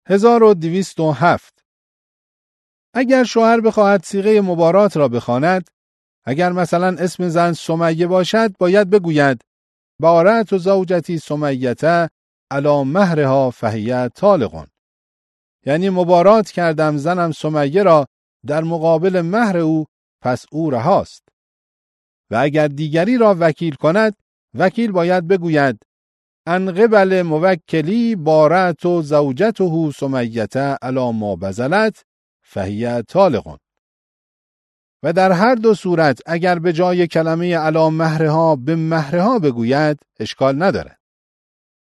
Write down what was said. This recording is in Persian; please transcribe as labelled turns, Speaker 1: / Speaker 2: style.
Speaker 1: 1207 اگر شوهر بخواهد صیغه مبارات را بخواند، اگر مثلا اسم زن سمیه باشد، باید بگوید بارأت زوجتی سمیة علی مهرها فهی طالق. یعنی مبارات کردم زنم سمیه را در مقابل مهر او، پس او رهاست. و اگر دیگری را وکیل کند، وکیل باید بگوید ان قبل موکلی بارأت زوجته سمیة علی ما بذلت فهی طالق. و در هر دو صورت اگر به جای کلمه علی مهرها به مهرها بگوید اشکال ندارد.